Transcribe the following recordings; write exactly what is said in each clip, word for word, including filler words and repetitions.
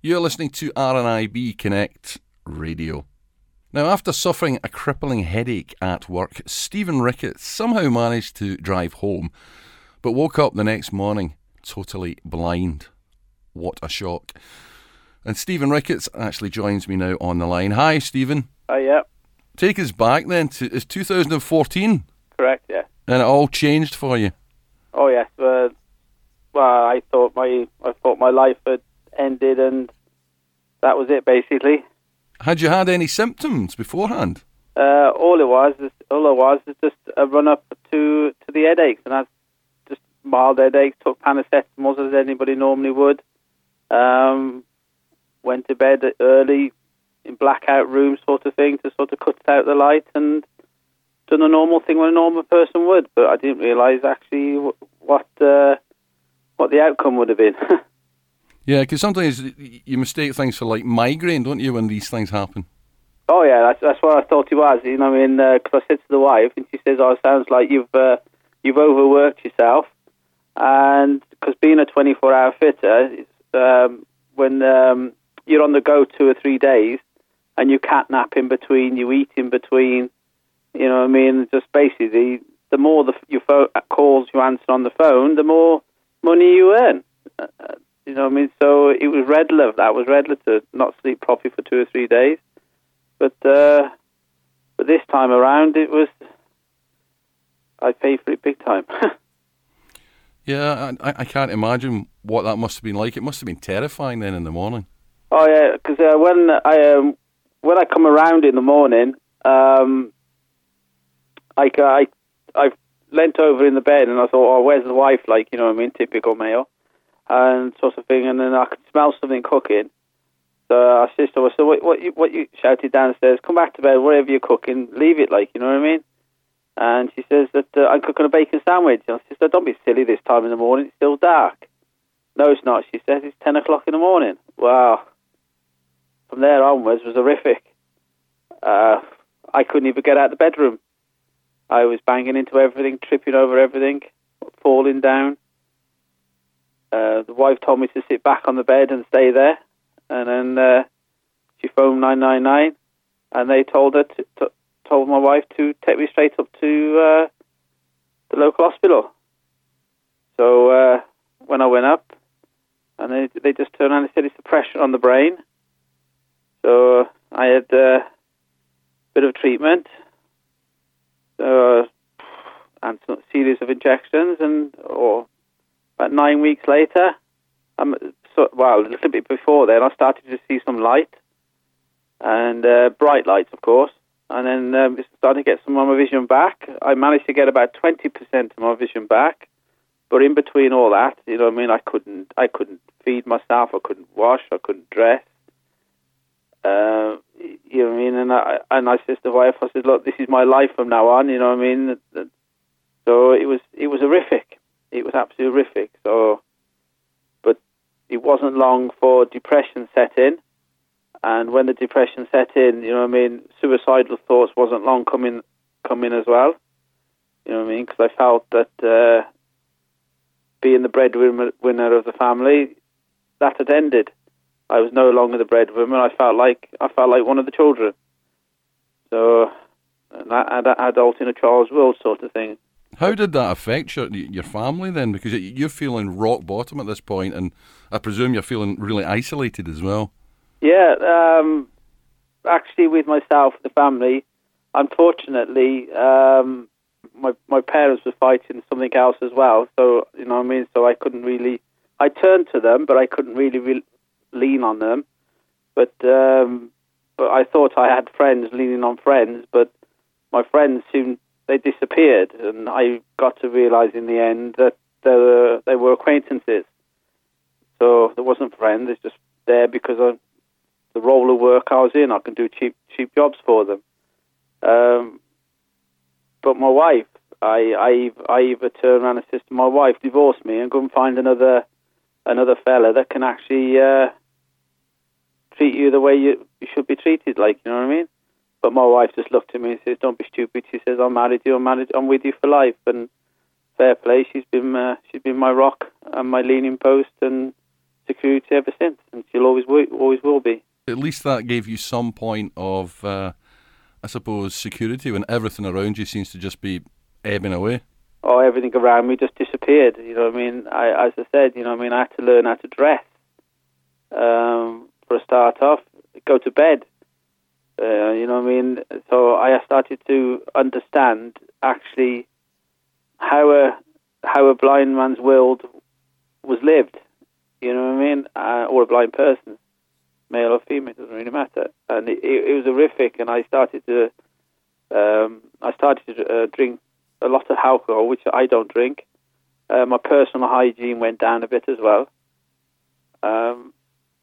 You're listening to R N I B Connect Radio. Now, after suffering a crippling headache at work, Stephen Ricketts somehow managed to drive home, but woke up the next morning totally blind. What a shock. And Stephen Ricketts actually joins me now on the line. Hi, Stephen. Oh, yeah. Take us back then to it's two thousand fourteen. Correct, yeah. And it all changed for you. Oh, yes. Uh, well, I thought my I thought my life had ended, and that was it, basically. Had you had any symptoms beforehand? Uh, all it was, is, all it was, is just a run up to to the headaches, and I just mild headaches. Took paracetamol as anybody normally would. Um, went to bed early in blackout rooms, sort of thing, to sort of cut out the light, and done a normal thing what a normal person would. But I didn't realise actually what uh, what the outcome would have been. Yeah, because sometimes you mistake things for like migraine, don't you, when these things happen? Oh yeah, that's that's what I thought it was. You know, I mean, because uh, I said to the wife, and she says, "Oh, it sounds like you've uh, you've overworked yourself." And because being a twenty-four hour fitter, um, when um, you're on the go two or three days, and you can't nap in between, you eat in between, you know what I mean? Just basically, the more the your phone calls you answer on the phone, the more money you earn. Uh, you know what I mean? So it was regular. That was regular to not sleep properly for two or three days. But uh, but this time around, it was I paid for it big time. Yeah, I, I can't imagine what that must have been like. It must have been terrifying then in the morning. Oh yeah, because uh, when I um, when I come around in the morning, um, I I I leant over in the bed and I thought, oh, where's the wife? Like, you know what I mean, typical male, and sort of thing. And then I could smell something cooking. So I said to her, so what, what you what you shouted downstairs? Come back to bed, whatever you're cooking, leave it, like, you know what I mean? And she says that uh, I'm cooking a bacon sandwich. And I said, don't be silly this time in the morning, it's still dark. No, it's not, she says, it's ten o'clock in the morning. Wow. From there onwards was horrific. Uh, I couldn't even get out of the bedroom. I was banging into everything, tripping over everything, falling down. Uh, the wife told me to sit back on the bed and stay there. And then uh, she phoned nine nine nine, and they told her to, to, told my wife to take me straight up to uh, the local hospital. So uh, when I went up, and they they just turned around and said it's the pressure on the brain. So uh, I had a uh, bit of treatment, uh, and a series of injections, and or about nine weeks later, I'm. So, well, a little bit before then, I started to see some light, and uh, bright lights, of course, and then um, started to get some of my vision back. I managed to get about twenty percent of my vision back, but in between all that, you know what I mean, I couldn't, I couldn't feed myself, I couldn't wash, I couldn't dress, uh, you know what I mean, and I, and I said to the wife, I said, look, this is my life from now on, you know what I mean, so it was, it was horrific, it was absolutely horrific, so... It wasn't long for depression set in, and when the depression set in, you know what I mean, suicidal thoughts wasn't long coming coming as well, you know what I mean, because I felt that uh, being the breadwinner of the family, that had ended. I was no longer the breadwinner. I felt like I felt like one of the children. So, an adult in a child's world sort of thing. How did that affect your your family then? Because you're feeling rock bottom at this point, and I presume you're feeling really isolated as well. Yeah, um, actually, with myself, the family, unfortunately, um, my my parents were fighting something else as well. So you know what I mean. So I couldn't really. I turned to them, but I couldn't really re- lean on them. But um, but I thought I had friends leaning on friends, but my friends soon. They disappeared, and I got to realise in the end that they were, they were acquaintances. So there wasn't friends; it's just there because of the role of work I was in. I can do cheap cheap jobs for them. Um, but my wife, I I I either turned around and said to my wife, divorce me and go and find another another fella that can actually uh, treat you the way you, you should be treated. Like, you know what I mean? But my wife just looked at me and says, "Don't be stupid." She says, "I'm married to you. I'm married. I'm with you for life." And fair play, she's been uh, she's been my rock and my leaning post, and security ever since, and she'll always will, always will be. At least that gave you some point of, uh, I suppose, security when everything around you seems to just be ebbing away. Oh, everything around me just disappeared. You know what I mean? I, as I said, you know what I mean, I had to learn how to dress. Um, for a start off, go to bed. Uh, you know what I mean? So I started to understand actually how a how a blind man's world was lived. You know what I mean? Uh, or a blind person, male or female, doesn't really matter. And it, it, it was horrific. And I started to um, I started to uh, drink a lot of alcohol, which I don't drink. Uh, my personal hygiene went down a bit as well. Um,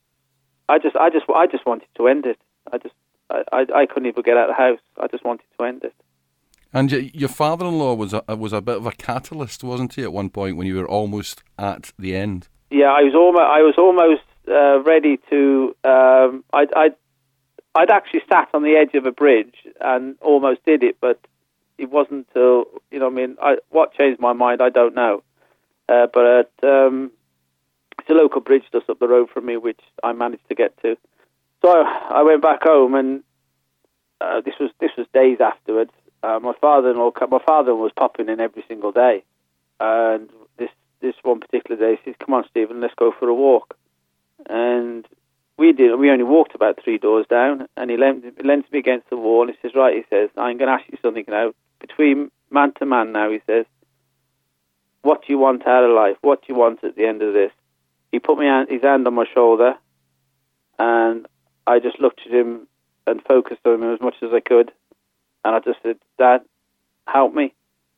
I just, I just, I just wanted to end it. I just, I, I, I couldn't even get out of the house. I just wanted to end it. And y- your father-in-law was a, was a bit of a catalyst, wasn't he? At one point, when you were almost at the end. Yeah, I was almost, I was almost uh, ready to. Um, I'd, I'd, I'd actually sat on the edge of a bridge and almost did it, but it wasn't until, you know, I mean, I, what changed my mind, I don't know. Uh, but um, it's a local bridge just up the road from me, which I managed to get to. So I, I went back home, and uh, this was this was days afterwards. Uh, my father-in-law, my father was popping in every single day, and this this one particular day, he says, "Come on, Stephen, let's go for a walk." And we did. We only walked about three doors down, and he leant, he leant me against the wall. And he says, "Right," he says, "I'm going to ask you something now. Between man to man now," he says, "what do you want out of life? What do you want at the end of this?" He put me his hand on my shoulder, and I just looked at him and focused on him as much as I could. And I just said, "Dad, help me."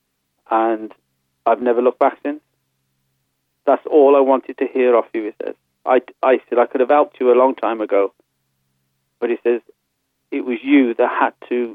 And I've never looked back since. That's all I wanted to hear off you, he says. I, I said, "I could have helped you a long time ago." But he says, "It was you that had to,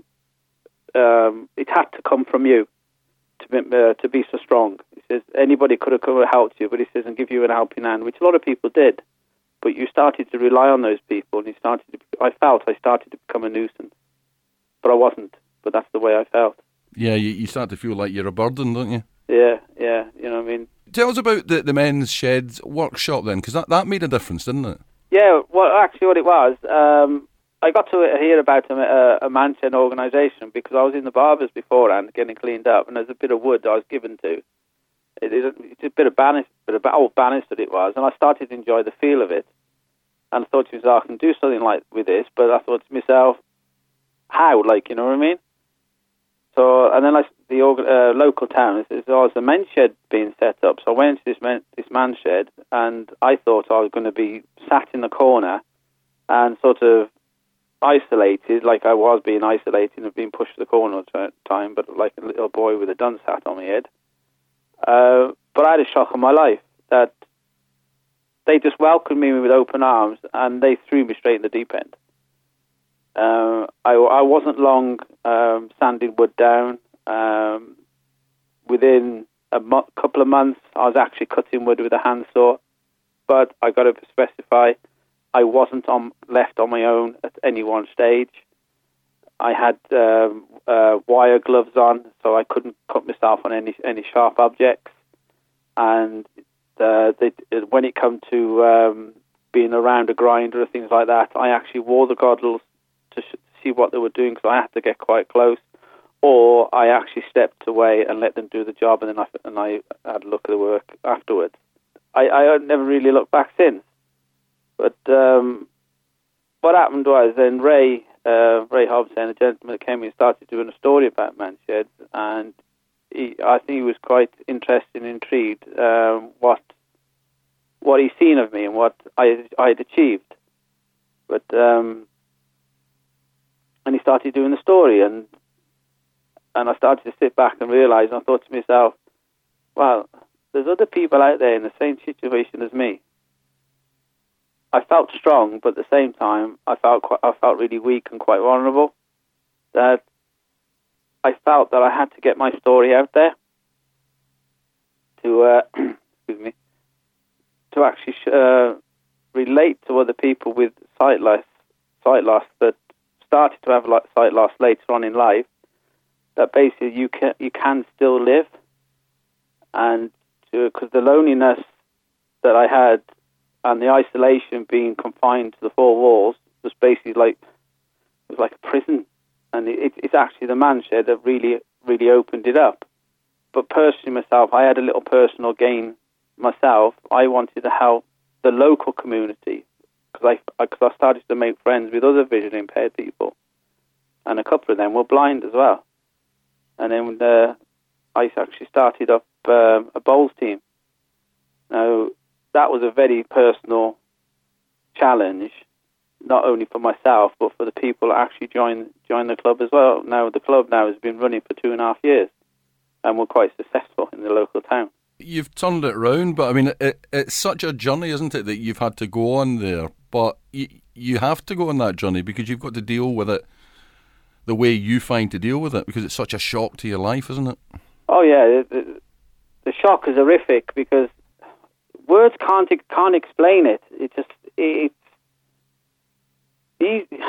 um, it had to come from you to be, uh, to be so strong." He says, "Anybody could have come and helped you," but he says, "and give you an helping hand," which a lot of people did. But you started to rely on those people, and you started to, I felt I started to become a nuisance. But I wasn't, but that's the way I felt. Yeah, you, you start to feel like you're a burden, don't you? Yeah, yeah, you know what I mean? Tell us about the, the Men's Shed workshop then, because that, that made a difference, didn't it? Yeah, well, actually what it was, um, I got to hear about a, a Men's Shed organisation because I was in the barbers beforehand getting cleaned up, and there's a bit of wood I was given to. It is a, it's a bit of banister, bit of old banister it was, and I started to enjoy the feel of it. And I thought to myself, I can do something like with this, but I thought to myself, how, like, you know what I mean? So, and then I, the uh, local town, says, "Oh, there's a men's shed being set up." So I went to this man, this man's shed, and I thought I was going to be sat in the corner and sort of isolated, like I was being isolated and being pushed to the corner all the time, but like a little boy with a dunce hat on my head. Uh, but I had a shock of my life that they just welcomed me with open arms, and they threw me straight in the deep end. Uh, I, I wasn't long um, sanding wood down. Um, within a mo- couple of months, I was actually cutting wood with a handsaw. But I got to specify, I wasn't on, left on my own at any one stage. I had um, uh, wire gloves on, so I couldn't cut myself on any any sharp objects. And uh, they, when it came to um, being around a grinder or things like that, I actually wore the goggles to sh- see what they were doing, because I had to get quite close, or I actually stepped away and let them do the job, and then I, and I had a look at the work afterwards. I, I never really looked back since. But um, what happened was then Ray, uh, Ray Hobson, a gentleman that came in, started doing a story about Men's Sheds, and he, I think he was quite interested and intrigued um, what what he'd seen of me and what I I had achieved. But um, and he started doing the story, and and I started to sit back and realise, and I thought to myself, well, there's other people out there in the same situation as me. I felt strong, but at the same time, I felt quite, I felt really weak and quite vulnerable. That I felt that I had to get my story out there to, uh, excuse me, to actually uh, relate to other people with sight loss, sight loss that started to have sight loss later on in life. That basically you can you can still live, and because the loneliness that I had and the isolation, being confined to the four walls, was basically like it was like a prison. And it, it's actually the man shed that really, really opened it up. But personally, myself, I had a little personal gain myself. I wanted to help the local community because I, because I started to make friends with other visually impaired people, and a couple of them were blind as well. And then uh, I actually started up uh, a bowls team. Now, that was a very personal challenge, not only for myself, but for the people that actually joined join the club as well. Now, the club now has been running for two and a half years, and we're quite successful in the local town. You've turned it round, but I mean, it, it's such a journey, isn't it, that you've had to go on there. But you, you have to go on that journey because you've got to deal with it the way you find to deal with it, because it's such a shock to your life, isn't it? Oh, yeah. The, the shock is horrific because words can't can't explain it. It just it, it's easy.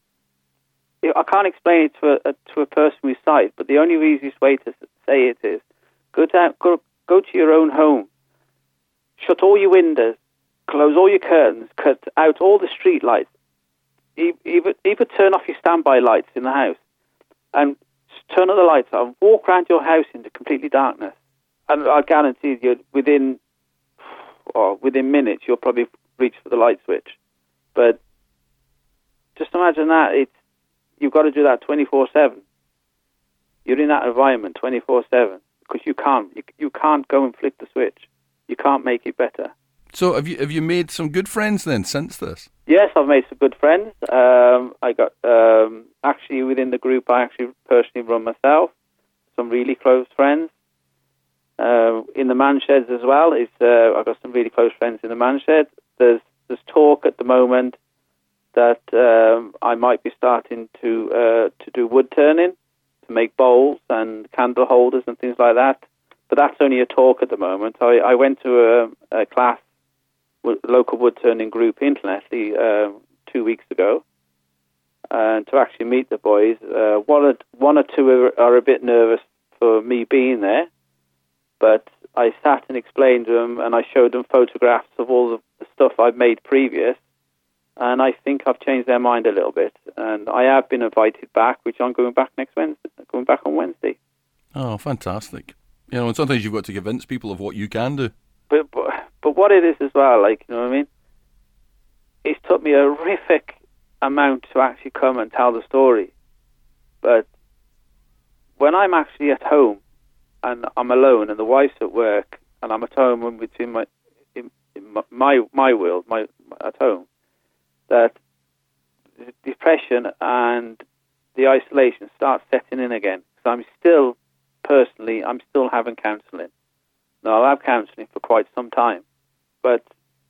I can't explain it to a, to a person with sight, but the only easiest way to say it is go down, go go to your own home, shut all your windows, close all your curtains, cut out all the street lights, even even turn off your standby lights in the house, and turn all the lights on. Walk around your house into completely darkness, and I guarantee you, within or within minutes, you'll probably reach for the light switch. But just imagine that it's you've got to do that twenty-four seven. You're in that environment twenty-four seven because you can't you, you can't go and flick the switch. You can't make it better. So have you have you made some good friends then since this? Yes, I've made some good friends. Um, I got um, actually within the group I actually personally run myself. Some really close friends. Uh, in the man sheds as well. Is uh, I've got some really close friends in the man shed. There's there's talk at the moment that um, I might be starting to uh, to do wood turning, to make bowls and candle holders and things like that. But that's only a talk at the moment. I, I went to a, a class, a local wood turning group in Llanelli uh, two weeks ago, and to actually meet the boys. Uh, one, or, one or two are, are a bit nervous for me being there, but I sat and explained to them, and I showed them photographs of all the, the stuff I've made previous. And I think I've changed their mind a little bit. And I have been invited back, which I'm going back next Wednesday, going back on Wednesday. Oh, fantastic. You know, and sometimes you've got to convince people of what you can do. But, but, but what it is as well, like, you know what I mean? It's took me a horrific amount to actually come and tell the story. But when I'm actually at home and I'm alone and the wife's at work and I'm at home and between my, in, in my, my world, my, at home, that the depression and the isolation starts setting in again. So I'm still, personally, I'm still having counselling. Now, I'll have counselling for quite some time, but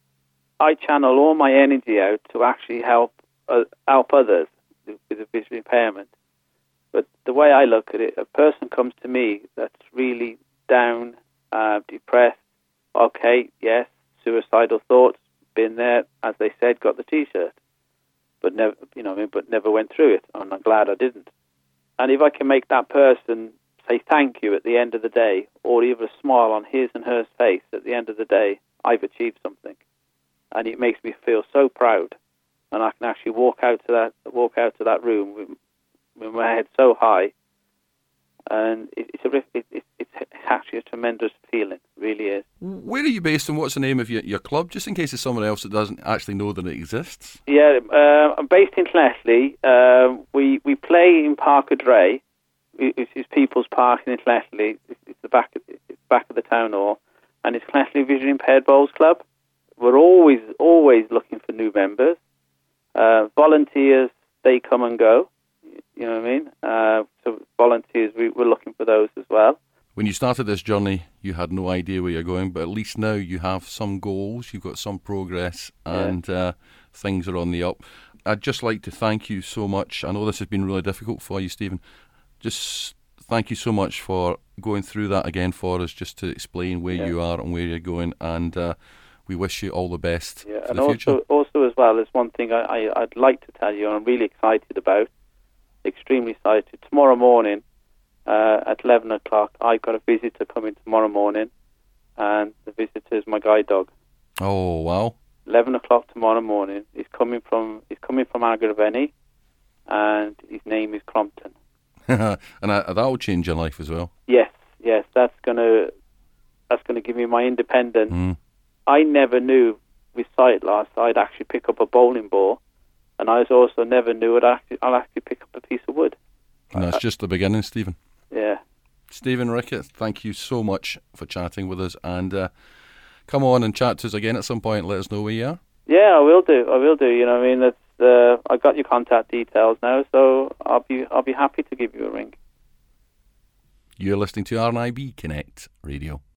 I channel all my energy out to actually help uh, help others with a visual impairment. But the way I look at it, a person comes to me that's really down, uh, depressed, okay, yes, suicidal thoughts, been there, as they said, got the T-shirt, but never, you know, but never went through it. And I'm glad I didn't. And if I can make that person say thank you at the end of the day, or even a smile on his and her face at the end of the day, I've achieved something, and it makes me feel so proud. And I can actually walk out to that walk out to that room with, with my head so high, and it, it's a it, it, it's actually a tremendous feeling. It really is. Where are you based, and what's the name of your, your club, just in case there's someone else that doesn't actually know that it exists? Yeah, uh, I'm based in Llanelli. Uh, we we play in Park Dre, which is People's Park in Llanelli. It's, it's the back of, it's back of the town hall, and it's Llanelli Visually Impaired Bowls Club. We're always always looking for new members. Uh, volunteers, they come and go. You know what I mean? Uh, so volunteers, we, we're looking for those as well. When you started this journey, you had no idea where you're going, but at least now you have some goals, you've got some progress, and yeah. uh, things are on the up. I'd just like to thank you so much. I know this has been really difficult for you, Stephen. Just thank you so much for going through that again for us, just to explain where yeah. you are and where you're going, and uh, we wish you all the best yeah, for and the also, future. Also as well, there's one thing I, I, I'd like to tell you, and I'm really excited about, extremely excited. Tomorrow morning, uh, at eleven o'clock, I've got a visitor coming tomorrow morning, and the visitor is my guide dog. Oh, wow. eleven o'clock tomorrow morning. He's coming from he's coming from Abergavenny, and his name is Crompton. And uh, that'll change your life as well. Yes, yes, that's gonna that's gonna give me my independence. Mm. I never knew with sight loss I'd actually pick up a bowling ball, and I also never knew I'd actually I'll actually pick up a piece of wood. And that's just the beginning, Stephen. Yeah. Stephen Rickett, thank you so much for chatting with us, and uh, come on and chat to us again at some point. Let us know where you are. Yeah, I will do. I will do. You know, what I mean, that's uh, I've got your contact details now, so I'll be I'll be happy to give you a ring. You're listening to R N I B Connect Radio.